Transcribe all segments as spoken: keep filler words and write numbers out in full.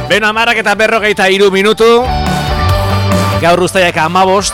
Beno, amarak eta berrogeita hiru minutu. Gaur uztaiak hamabost.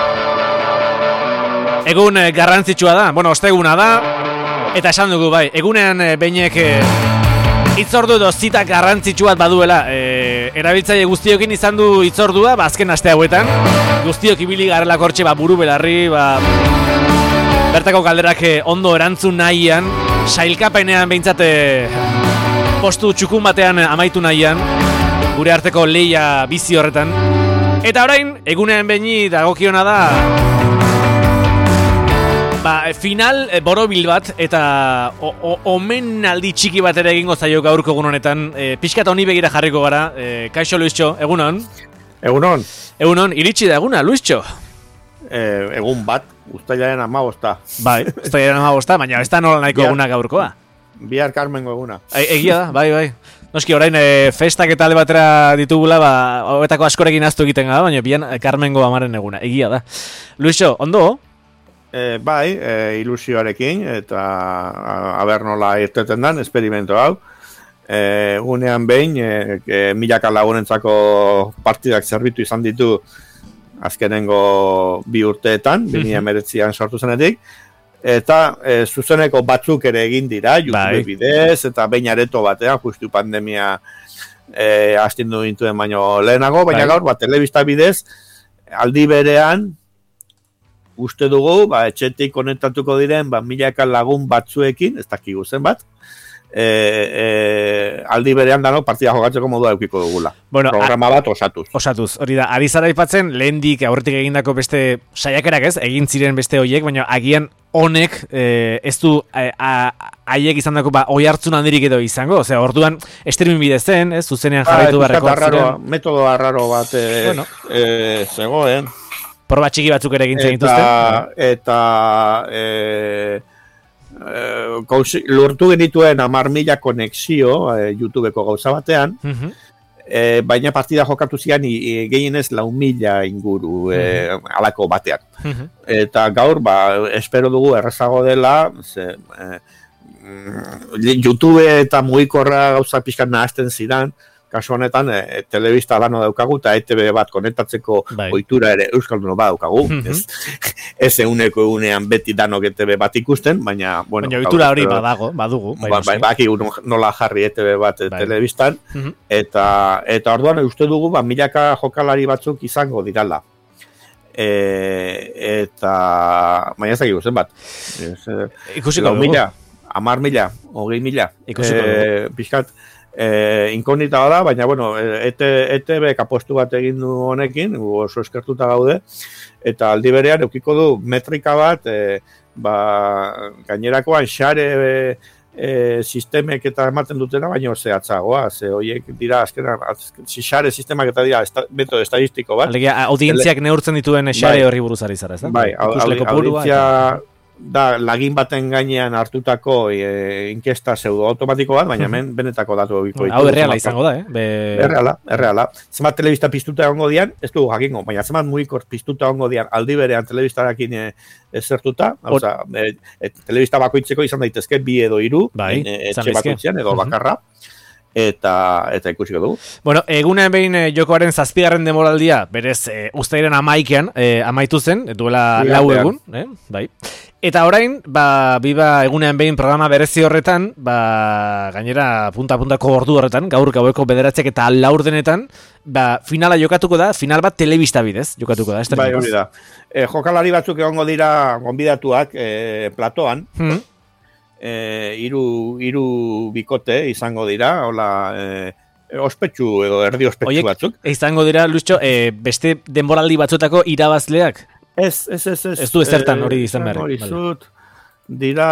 Egun garrantzitsua da, bueno, osteguna da. Eta esan dugu bai, egunean beinek hitzordu edo zita garrantzitsu bat baduela. E, erabiltzaile guztiokin izan du hitzordua, ba, azken aste hauetan. Guztiok ibili garelako hortxe, ba, buru belarri, ba, bertako galderak ondo erantzun nahian, sailkapenean behintzate postu txukun batean amaitu nahian, gure arteko lehia bizi horretan. Eta orain, egunean beini dagokiona da ba, final borobil bat eta omenaldi txiki bat ere egingo zaio gaurko egun honetan. E, pixkat honi begira jarriko gara. E, kaixo Luistxo, egunon? Egunon. Egunon, iritsi da eguna, Luistxo? E, egun bat, uztailaren hamabosta. Bai, uztailaren hamabosta, baina ez da nola nahiko Bihar, eguna gaurkoa. Bihar Carmengo eguna. E, egia da, bai, bai. Noski, orain e, festak eta alde batera ditugula, ba, hobetako askorekin aztu egiten gara, baina bian Carmengo amaren eguna, egia da. Luistxo, ondo? E, bai, e, ilusioarekin, eta aber nola irteten dan, esperimento hau. E, unean behin, e, e, milaka lagunentzako partidak zerbitu izan ditu azkenengo bi urteetan, bi mila hemeretzian sortu zenetik. Eta e, zuzeneko batzuk ere egin dira, YouTube bai. Bidez, eta behin areto batean, justu pandemia e, astindu gintuen baino lehenago, baina bai. Gaur, ba, telebista bidez, aldi berean, uste dugu, ba, etxetik konektatuko diren, ba, milaka lagun batzuekin, ez dakigu zen bat, e, e, aldi berean dano partida jokatzeko modua eukiko dugula. Bueno, programa bat osatuz. Osatuz, hori da, ari zara aipatzen, lehendik aurretik egindako beste saiakerak ez, egin ziren beste hoiek, baina agian honek e, ez du haiek izan dako ba, oi hartzun handirik edo izango, osea, orduan streaming bidez zen, ez, zuzenean jarraitu barreko ziren. Metodo arraro bat e, bueno. e, zegoen. Proba txiki batzuk ere egin zenituzten. Eta, eta e, e, gauzi, lortu genituen hamar mila konexio e, YouTubeko gauza batean, uh-huh. e, baina partida jokatu zian e, gehienez lau mila inguru e, uh-huh. alako batean. Uh-huh. Eta gaur, ba, espero dugu errazago dela, ze, e, YouTube eta mugikorra gauza pixkan nahazten zidan, kasu honetan, e, telebista lano daukagu, eta E T B bat konektatzeko bai. Ohitura ere Euskalduno bat daukagu. Mm-hmm. Ez, ez eguneko egunean beti danok E T B bat ikusten, baina... Bueno, baina ohitura hori badago, badugu. Bai, bai, bai, baki nola jarri E T B bat bai. Telebistan, mm-hmm. eta, eta orduan uste dugu, ba, milaka jokalari batzuk izango dirala. E, eta... Baina ez dakigu zen bat. Ikusiko dugu. Mila, amar mila, hogei mila. Ikusiko dugu. E, Piskat, E, inkognita da, baina bueno, E T B apostu bat egin du honekin, oso eskertuta gaude, eta aldi berean eukiko du metrika bat, e, ba, gainerakoan xare e, e, sistemek eta ematen dutena, baina zehatzagoa, ze horiek dira, azkena, xare sistemak eta dira, esta, metodo estadistiko bat. Alegia, audientziak neurtzen dituen xare bai. Horri buruzari zara, ez da? Bai, audientzia... Da, lagin baten gainean hartutako e, inkesta pseudo automatiko bat, baina hemen benetako datu egiko ditu. Hau erreala izango da, eh? Be... Erreala, erreala. Zenbat telebista piztuta egongo dian, ez dugu jakingo, baina zenbat mugikor piztuta egongo dian aldi berean telebistarekin e, ezertuta, hau za, e, e, telebista bakoitzeko izan daitezke bi edo hiru, bai, e, etxe bakoitzean edo bakarra. Eta eta ikusiko dugu. Bueno, egunean behin e, jokoaren zazpigarren demoraldia, berez e, uztaiaren amaikean e, amaitu zen, duela lau egun, eh? Bai. Eta orain, ba, biba egunean behin programa berezi horretan, ba, gainera punta-puntako ordu horretan, gaur gaueko bederatziak eta laurdenetan, ba, finala jokatuko da, final bat telebista bidez jokatuko da. Bai, hori da. E, jokalari batzuk egongo dira gonbidatuak e, platoan, hmm. e, iru, iru bikote izango dira, hola... E, ospetsu edo erdi ospetsu Oiek, batzuk. Izango dira, Luistxo, e, beste denboraldi batzutako irabazleak? Ez, ez, ez, ez. Ez du ezertan hori izan behar. Hori zut, dira...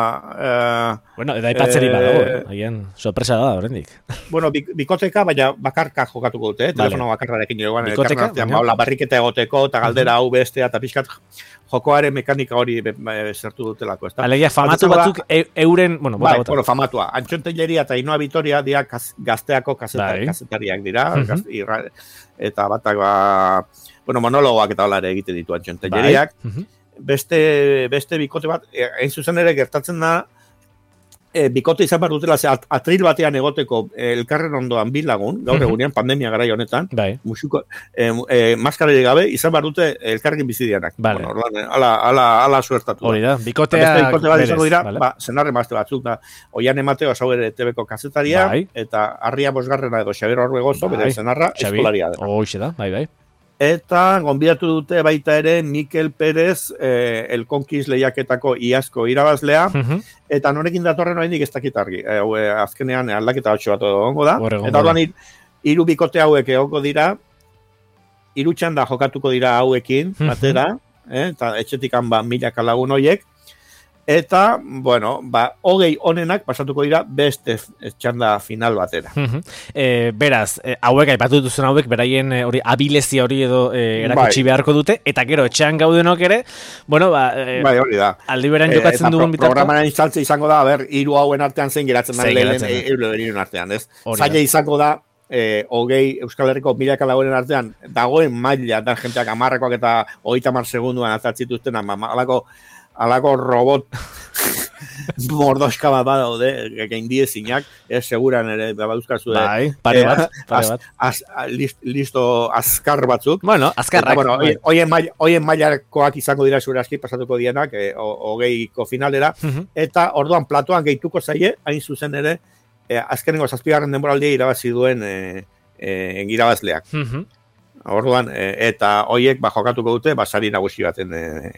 Uh, bueno, eda ipatzeri eh, badago, eh? Agian, sorpresa da, horrendik. Bueno, bikoteka, baina bakarka jokatuko dute, eh? Vale. Telefono bakarrarekin joan. Bikoteka? Baina... barriketa egoteko, eta galdera hau bestea, eta pixkat jokoaren mekanika hori zertu dutelako. Alegia, famatu batzuk e, euren... Bueno, bota, bai, bota. Bueno, famatua. Antxonteileria eta Inoa Vitoria dira gazteako kazetari, bai. Kazetariak dira, uh-huh. gazte, irra, eta batak ba... Bueno, monologoak eta holare egiten ditu antxontelleriak. Bai. Uh-huh. Beste, beste bikote bat, hain zuzen ere gertatzen da, E, bikote izan behar dutela, ze at, atril batean egoteko e, elkarren ondoan bi lagun, gaur egunean, pandemia garai honetan, bai. musuko, e, e, maskararik gabe, izan behar dute elkarrekin bizidianak. Vale. Bueno, orduan, ala, ala, ala suertatu. Hori da, bikotea beste bikote bat izango dira, vale. ba, zenarre mazte batzuk, da, Oian Emateo, zau ere T V-ko kazetaria, bai. eta Arria Bosgarrena edo Xabier Orbegozo, bai. bere zenarra, eskolaria da. Hoxe da, bai, bai. Eta gonbidatu dute baita ere Mikel Perez, eh, El Conquist lehiaketako iazko irabazlea, uh-huh. eta norekin datorren oraindik ez dakit argi. E, e, azkenean aldaketa hotxo bat egongo da. Horregon, eta orduan hiru bikote hauek egongo dira, hiru txanda jokatuko dira hauekin, batera, uh-huh. eh, eta etxetikan ba milaka lagun hoiek, eta, bueno, ba, hogei onenak pasatuko dira beste txanda final batera. Uh-huh. E, beraz, e, hauek, aipatu duzun hauek, beraien e, hori abilezia hori edo e, erakutsi bai. beharko dute, eta gero, etxean gaudenok ere, bueno, ba, e, bai, hori da. aldi beran jokatzen e, dugun bitarko. Programaren instaltze izango da, ber, hiru hauen artean zein geratzen da, lehen euro berinen artean, ez? Zaila izango da, eh, hogei Euskal Herriko milaka lagunen artean, dagoen maila, da jenteak amarrekoak eta hogeita hamar segunduan atzatituzten, alako, alako robot mordoska bat badaude, gaindiezinak, ez seguran ere baduzkazu. Bai, pare bat, pare bat. Az, az, list, listo azkar batzuk. Bueno, azkarrak. Eta, bueno, hoien mail, mailakoak izango dira zure aski pasatuko dienak, eh, hogeiko finalera, uh-huh. eta orduan platoan gehituko zaie, hain zuzen ere, eh, azkenengo zazpigarren denboraldia irabazi duen eh, eh, irabazleak. Uh-huh. Orduan, eh, eta hoiek ba, jokatuko dute, basari nagusi baten eh,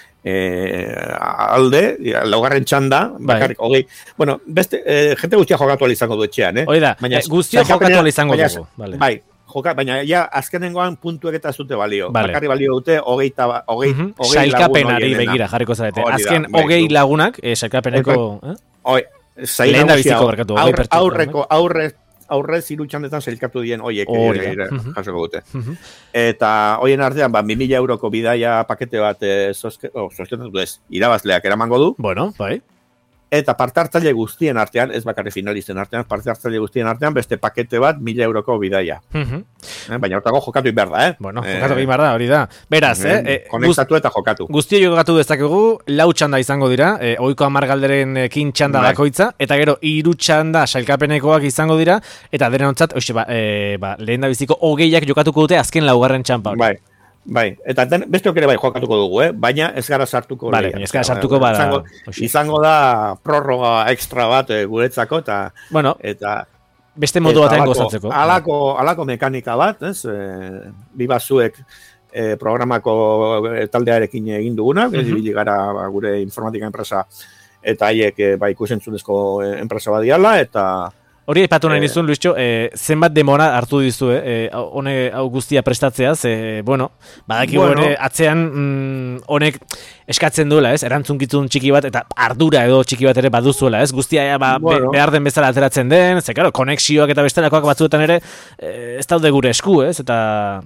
Eh, alde, laugarren txanda, bakarrik, bai. hogei, bueno, beste, eh, jente guztia jokatu izango du etxean, eh? Oida, baina, eh, guztia jokatu izango dugu. Vale. Bai, joka, baina ja, azkenengoan puntuek eta zute balio. Vale. Bakarri balio dute, hogei, hogei, uh-huh. hogei sailkapenari begira jarriko zarete. Azken, bai, hogei lagunak, eh, sailkapeneko... Eh? Oi, lehen da biziko barkatu, hogei pertsona. Aurreko, aurre, aurrez hiru txandetan sailkatu dien hoiek jasoko dute. Uh-huh. Eta hoien artean, ba, bi mila euroko bidaia pakete bat eh, zozketatu oh, ez, irabazleak eramango du. Bueno, bai. Eta parte hartzaile guztien artean, ez bakarri finalisten artean, parte hartzaile guztien artean, beste pakete bat mila euroko bidaia. Uh-huh. eh, baina hortako jokatu behar da, eh? Bueno, jokatu behar da, hori da. Beraz, eh? eh konektatu eta jokatu. Guztio jokatu dezakegu, lau txanda izango dira, eh, oiko hamar galderen kin txanda bakoitza, eta gero hiru txanda sailkapenekoak izango dira, eta derenontzat, oixe, ba, eh, ba, lehen da biziko hogeiak jokatuko dute azken laugarren txampa. Bai. Bai, eta den, besteok ere bai jokatuko dugu, eh? Baina ez gara sartuko. Vale, ez gara sartuko bada. Izango, izango da prorroga extra bat e, guretzako, eta... Bueno, eta, beste modu batean gozatzeko. Alako, alako mekanika bat, ez? E, Bibazuek e, programako taldearekin egin duguna, uh-huh. ez gara ba, gure informatika enpresa, eta haiek e, ba, ikusentzunezko enpresa badiala, eta... Hori aipatu nahi nizun, Luisio, eh, zenbat demora hartu dizu, eh, hone hau guztia prestatzeaz, eh, bueno, badaki bueno. ere atzean mm, honek eskatzen duela, ez, erantzunkitzun txiki bat, eta ardura edo txiki bat ere baduzuela, ez, guztia ba, bueno. be, behar den bezala ateratzen den, ze, karo, konexioak eta bestelakoak batzuetan ere, eh, ez daude gure esku, ez, eta...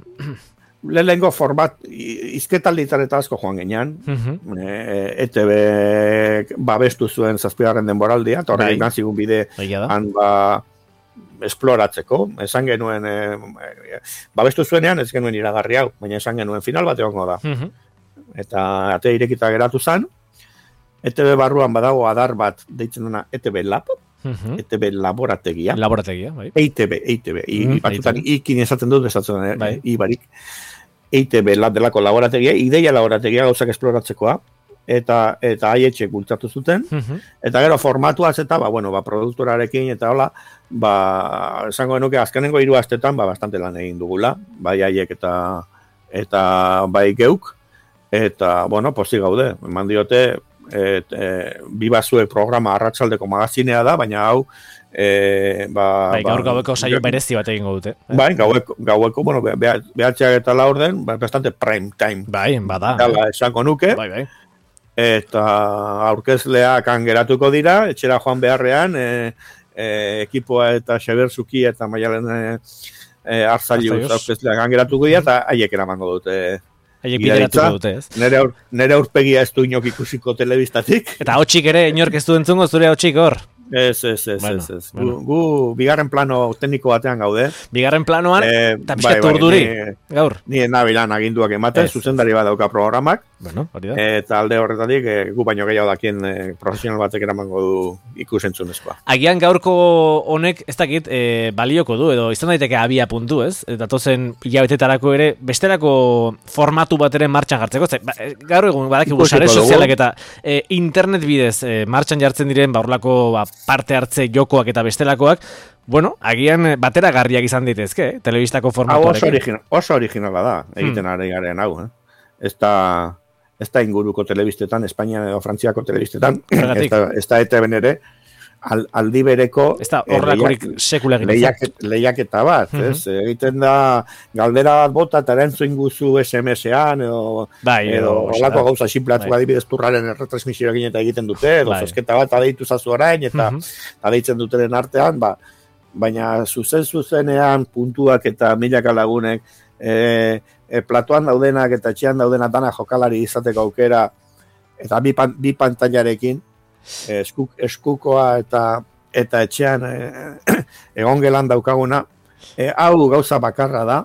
Lehenengo format, izketalditan eta asko joan genean, uh-huh. e, E T B babestu zuen zazpigarren denboraldia, eta horrekin bai. Zigun bide han ba esploratzeko, esan genuen, e, babestu zuenean ez genuen iragarri hau, baina esan genuen final bat egongo da. Uh-huh. Eta ate irekita geratu zen, E T B barruan badago adar bat, deitzen duna E T B Lab, uh-huh. E T B laborategia. Laborategia, bai. E T B, E T B, uh-huh. batzutan ikin esaten dut, esatzen dut, bai. Ibarik. E T B Lab delako laborategia, ideia laborategia gauzak esploratzekoa, eta eta haietxek bultzatu zuten, uh-huh. eta gero formatuaz eta, ba, bueno, ba, produktorarekin, eta hola, ba, esango genuke azkenengo hiru astetan, ba, bastante lan egin dugula, bai haiek eta eta bai geuk, eta, bueno, pozik gaude, eman diote, et, e, Bibazue programa arratsaldeko magazinea da, baina hau, E, ba, bai, gaur gaueko saio berezi bat egingo dute. Eh? Bai, gaueko, gaueko bueno, behatxeak eta laur den, bastante prime time. Bai, bada. Dala, esango nuke. Bai, bai. Eta aurkezleak angeratuko dira, etxera joan beharrean, e, e, ekipoa eta Xabier Zuki eta Maialen e, e, Arzalius aurkezleak angeratuko dira, eta haiek eramango dute. Haiek bideratuko dute, ez? Nere, aur, nere aurpegia ez du inok ikusiko telebistatik. Eta hotxik ere, inork ez du entzungo zure hotxik hor. Ez, ez, ez, Bueno, ez, ez. bueno. Gu, gu bigarren plano tekniko batean gaude. Bigarren planoan, Eh, eta bai, pixkat bai, urduri, ni- gaur. Ni nabilan aginduak ematen, Ez. zuzendari bat dauka programak, Bueno, hori da. eta alde horretatik eh, gu baino gehiago dakien eh, profesional batek eramango du ikusentzunezkoa. Agian gaurko honek, ez dakit, e, balioko du, edo izan daiteke abia puntu, ez? Datozen hilabetetarako ere, bestelako formatu bat ere martxan jartzeko. Ze, ba, e, gaur egun, badakigu, Ikusiko sare dugu. sozialak eta e, internet bidez e, martxan jartzen diren, ba, horlako ba, parte hartze jokoak eta bestelakoak, bueno, agian bateragarriak izan daitezke, eh? Telebistako Hau oso, formatuarekin. origina, oso originala da, egiten Hmm. ari garen hau. Eh? Ez da, ez da inguruko telebistetan, Espainian edo Frantziako telebistetan, Horregatik. ez da, ez da E T B ere, al, aldi bereko Ez da, eh, horrakorik lehiak- sekula egin. lehiak, lehiaketa bat, Mhm. ez? Egiten da, galdera bat bota eta erantzun guzu S M S-ean, edo, Bai, edo edo, holako gauza sinplatzuk bai. adibidez turraren erretransmisio egin eta egiten dute, edo Bai. zozketa bat adeitu zazu orain, eta Mhm. adeitzen dutenen artean, ba, baina zuzen zuzenean puntuak eta milaka lagunek e, e, platoan daudenak eta etxean daudenak dana jokalari izateko aukera eta bi, pan, bi pantailarekin e, eskuk, eskukoa eta eta etxean e, egongelan daukaguna e, hau gauza bakarra da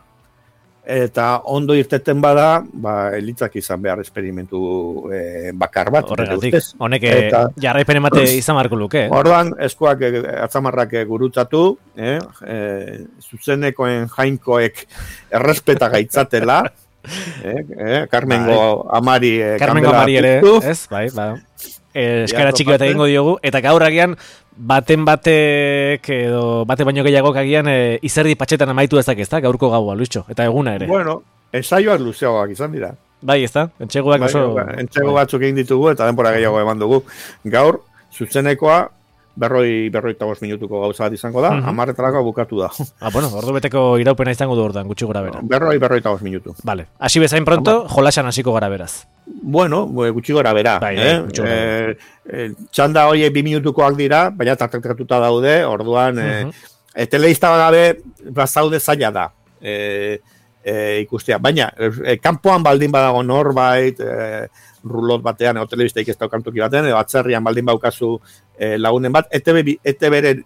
eta ondo irteten bada ba, elitzak izan behar esperimentu e, bakar bat. Horregatik, nire ustez. honek Eta- jarraipen emate izan marko luke. eh? Orduan, eskuak, eh, atzamarrak eh, gurutzatu, eh, eh, zuzenekoen jainkoek errespeta gaitzatela, eh, eh, Carmengo amari eh, Carmengo kandela Amari ere, piztu. ez? Bai, ba. Eh, eskaera Teatro txiki bat parte. egingo diogu, eta gaur agian baten batek edo bate baino gehiagok agian e, izerdi patxetan amaitu ezak ez da, gaurko gaua, Luitxo, eta eguna ere. Bueno, ensaioak luzeagoak izan dira. Bai, ez da, entxeguak Bai, oso... ba, Entsego batzuk egin ditugu eta denbora gehiago eman dugu. Gaur, zuzenekoa, berroi, berroita bost minutuko gauza bat izango da, Mhm. hamarretarako bukatu da. Ah, bueno, ordu beteko iraupena izango du ordan, gutxi gora bera. Berroi, berroita bost minutu. Vale, hasi bezain pronto, jolasan hasiko gara beraz. Bueno, gutxi gora bera. Bai, bai, eh? gutxi gora bera. Eh, eh, txanda horiek bi minutukoak dira, baina tartekatuta daude, orduan, eh, Mhm. e, teleista gabe bazaude zaila da e, e, ikustea. Baina, e, kanpoan baldin badago norbait, e, rulot batean, edo telebistaik ez daukantuki batean, edo atzerrian baldin baukazu e, lagunen bat, E T B, E T B-ren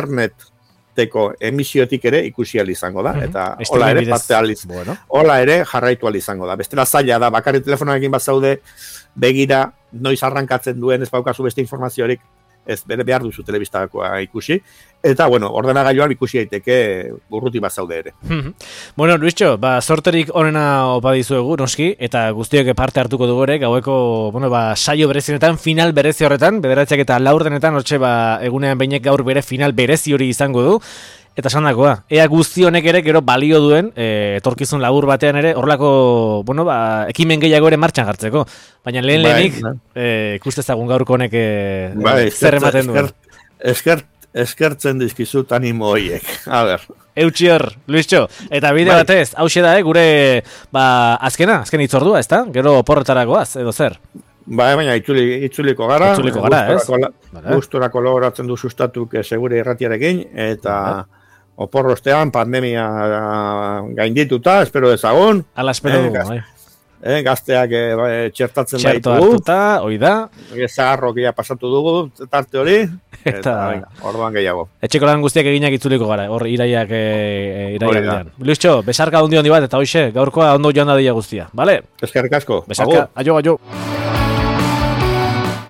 interneteko emisiotik ere ikusi ahal izango da, Mhm. eta Streaming hola ere bidez. parte ahal iz- Bueno, hola ere jarraitu ahal izango da. Bestela zaila da, bakarrik telefonarekin bazaude, begira, noiz arrankatzen duen, ez baukazu beste informaziorik, ez bere behar duzu telebistakoa ikusi. Eta, bueno, ordenagailuan ikusi daiteke urruti bazaude ere. Mhm. Bueno, Luischo, ba, sorterik onena opa dizuegu, noski, eta guztiok parte hartuko dugu ere, gaueko, bueno, ba, saio berezionetan, final berezi horretan, bederatziak eta laurdenetan, hortxe, ba, egunean beinek gaur bere final berezi hori izango du, eta esan dakoa, ea guzti honek ere gero balio duen, e, etorkizun labur batean ere, horrelako, bueno, ba, ekimen gehiago ere martxan jartzeko. Baina lehen Bai, lehenik, bai. e, ikustezagun gaurko honek e, Bai, e, zer ematen duen. esker- esker- eskertzen dizkizut animo horiek. A ber, Eutxior, Luischo, eta bide Bai. batez, hause da, eh, gure, ba, azkena, azken hitzordua, ezta? Gero porretaragoaz, edo zer? bai, baina itzuli, itzuliko gara. Itzuliko gara, ez? Gusturako la- Vale. Gustura kolaboratzen du sustatuk eh, segure irratiarekin, eta oporrostean pandemia eh, gaindituta, espero dezagun, Ala espero Eh, dugu, gaz- bai. eh, gazteak eh, bai, txertatzen Txerto baitugu, hartuta, hoi da, zaharrokia pasatu dugu tarte hori, eta, Eta- venga, orduan gehiago. etxeko lan guztiak eginak itzuliko gara, hor iraiak, e, Hori da. iraiak. Luischo, besarka hundi handi bat, eta hoxe, gaurkoa ondo joan da dira guztia, bale? Eskerrik asko. Besarka, aio, aio.